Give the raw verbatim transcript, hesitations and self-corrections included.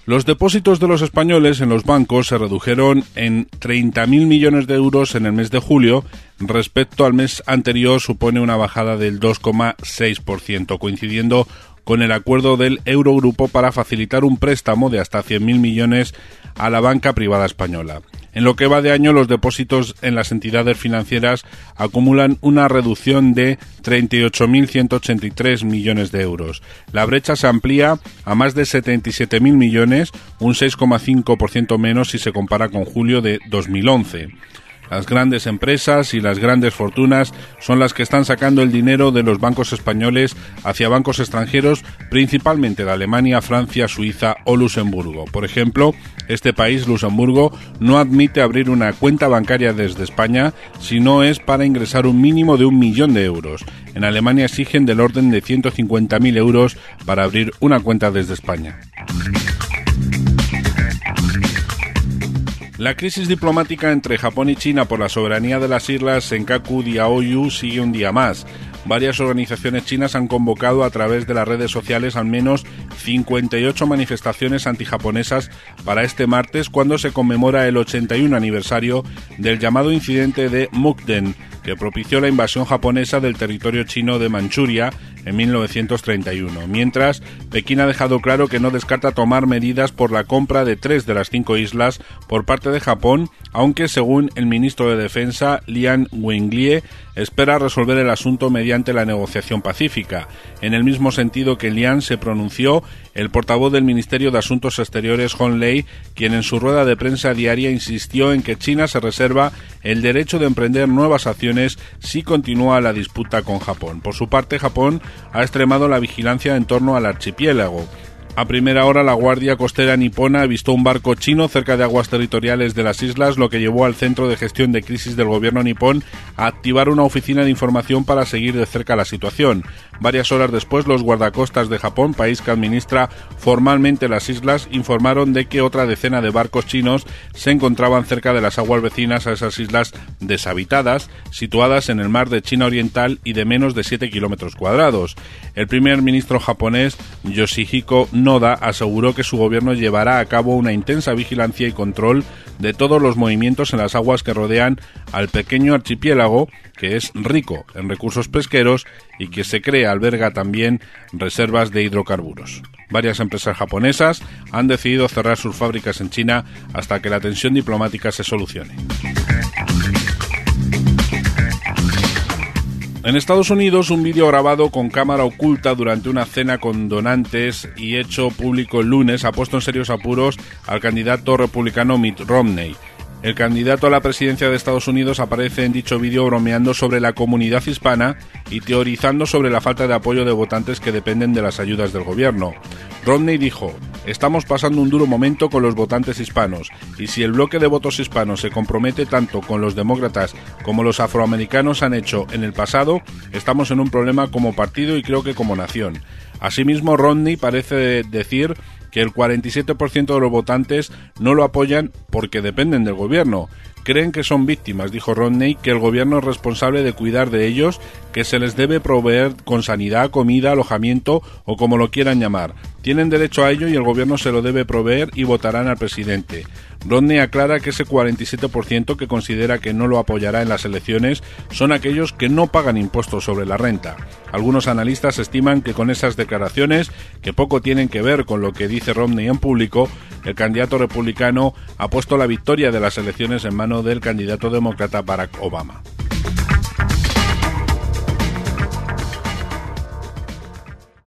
Los depósitos de los españoles en los bancos se redujeron en treinta mil millones de euros en el mes de julio. Respecto al mes anterior supone una bajada del dos coma seis por ciento, coincidiendo con el acuerdo del Eurogrupo para facilitar un préstamo de hasta cien mil millones a la banca privada española. En lo que va de año, los depósitos en las entidades financieras acumulan una reducción de treinta y ocho mil ciento ochenta y tres millones de euros. La brecha se amplía a más de setenta y siete mil millones, un seis coma cinco por ciento menos si se compara con julio de dos mil once. Las grandes empresas y las grandes fortunas son las que están sacando el dinero de los bancos españoles hacia bancos extranjeros, principalmente de Alemania, Francia, Suiza o Luxemburgo. Por ejemplo, este país, Luxemburgo, no admite abrir una cuenta bancaria desde España si no es para ingresar un mínimo de un millón de euros. En Alemania exigen del orden de ciento cincuenta mil euros para abrir una cuenta desde España. La crisis diplomática entre Japón y China por la soberanía de las islas Senkaku Diaoyu sigue un día más. Varias organizaciones chinas han convocado a través de las redes sociales al menos cincuenta y ocho manifestaciones antijaponesas para este martes, cuando se conmemora el ochenta y uno aniversario del llamado incidente de Mukden, que propició la invasión japonesa del territorio chino de Manchuria en mil novecientos treinta y uno. Mientras, Pekín ha dejado claro que no descarta tomar medidas por la compra de tres de las cinco islas por parte de Japón, aunque según el ministro de Defensa, Lian Wenlie, espera resolver el asunto mediante la negociación pacífica. En el mismo sentido que Lian se pronunció el portavoz del Ministerio de Asuntos Exteriores, Hong Lei, quien en su rueda de prensa diaria insistió en que China se reserva el derecho de emprender nuevas acciones si continúa la disputa con Japón. Por su parte, Japón ha extremado la vigilancia en torno al archipiélago. A primera hora, la Guardia Costera nipona avistó un barco chino cerca de aguas territoriales de las islas, lo que llevó al Centro de Gestión de Crisis del gobierno nipón a activar una oficina de información para seguir de cerca la situación. Varias horas después, los guardacostas de Japón, país que administra formalmente las islas, informaron de que otra decena de barcos chinos se encontraban cerca de las aguas vecinas a esas islas deshabitadas, situadas en el mar de China Oriental y de menos de siete kilómetros cuadrados. El primer ministro japonés, Yoshihiko Noda, aseguró que su gobierno llevará a cabo una intensa vigilancia y control de todos los movimientos en las aguas que rodean al pequeño archipiélago, que es rico en recursos pesqueros y que se cree alberga también reservas de hidrocarburos. Varias empresas japonesas han decidido cerrar sus fábricas en China hasta que la tensión diplomática se solucione. En Estados Unidos, un vídeo grabado con cámara oculta durante una cena con donantes y hecho público el lunes ha puesto en serios apuros al candidato republicano Mitt Romney. El candidato a la presidencia de Estados Unidos aparece en dicho vídeo bromeando sobre la comunidad hispana y teorizando sobre la falta de apoyo de votantes que dependen de las ayudas del gobierno. Romney dijo: "Estamos pasando un duro momento con los votantes hispanos, y si el bloque de votos hispanos se compromete tanto con los demócratas como los afroamericanos han hecho en el pasado, estamos en un problema como partido y creo que como nación". Asimismo, Romney parece decir que el cuarenta y siete por ciento de los votantes no lo apoyan porque dependen del gobierno. Creen que son víctimas, dijo Romney, que el gobierno es responsable de cuidar de ellos, que se les debe proveer con sanidad, comida, alojamiento o como lo quieran llamar. Tienen derecho a ello y el gobierno se lo debe proveer y votarán al presidente. Romney aclara que ese cuarenta y siete por ciento que considera que no lo apoyará en las elecciones son aquellos que no pagan impuestos sobre la renta. Algunos analistas estiman que con esas declaraciones, que poco tienen que ver con lo que dice Romney en público, el candidato republicano ha puesto la victoria de las elecciones en manos del candidato demócrata Barack Obama.